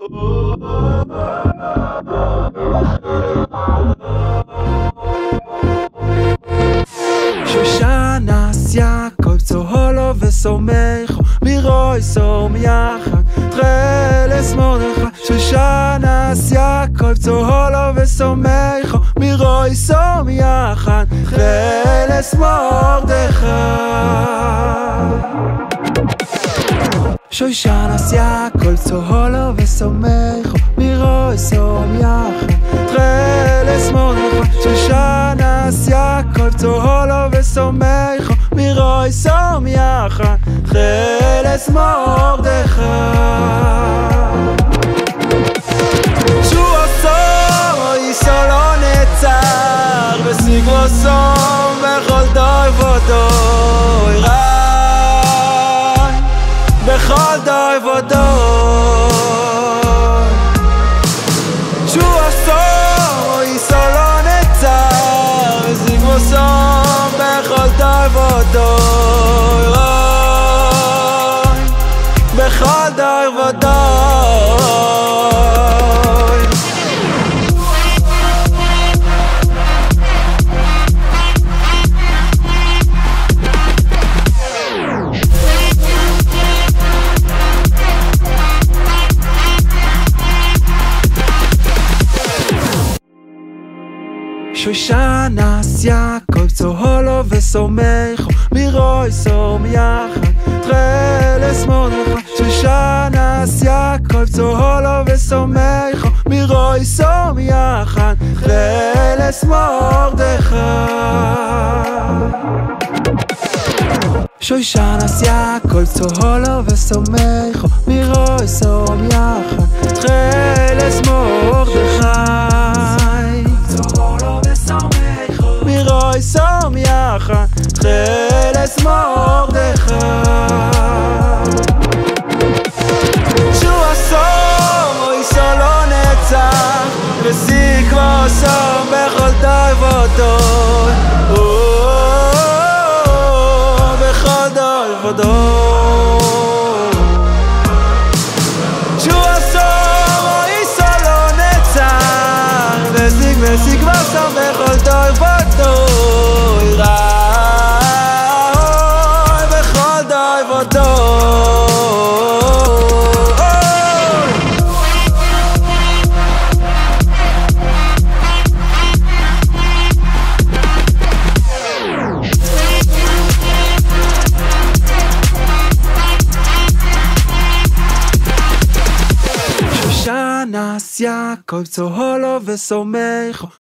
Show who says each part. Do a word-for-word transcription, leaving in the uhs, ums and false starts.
Speaker 1: שושנס יעקב צוהולו וסומכו מירוי סום יחד תחלס מרדכי. שושנס יעקב צוהולו וסומכו מירוי סום יחד תחלס מרדכי. שושנס יעקב צוהולו וסומכו מירוי סום יחד תחלס מרדכי. שושנס יעקב צוהולו וסומכו מירוי סום יחד תחלס מרדכי. שהוא עשור אישו לא נצר וסיגרו סום בכל דוי ודוי רעי בכל דוי ודוי. שהוא עשור אישו לא נצר וסיגרו סום בכל דוי ודוי רעי בכל דוי ודוי. שושנס יעקב צוהולו וסומכו מירוי סום יחד תחלס מרדכי. שושנס יעקב צוהולו וסומכו מירוי סום יחד תחלס מרדכי. שושנס יעקב צוהולו וסומכו מירוי סום יחד תחלס מרדכי. מירוי סום יחד תחלס מרדכי. שהוא הסום אישו לא נצח וסיגרו סום בכל דוי ודוי בכל דוי ודוי. שהוא הסום אישו לא נצח וסיגרו סום בכל דוי ודוי רעי בכל דוי ודוי. שושנס יעקב צוהולו וסומכו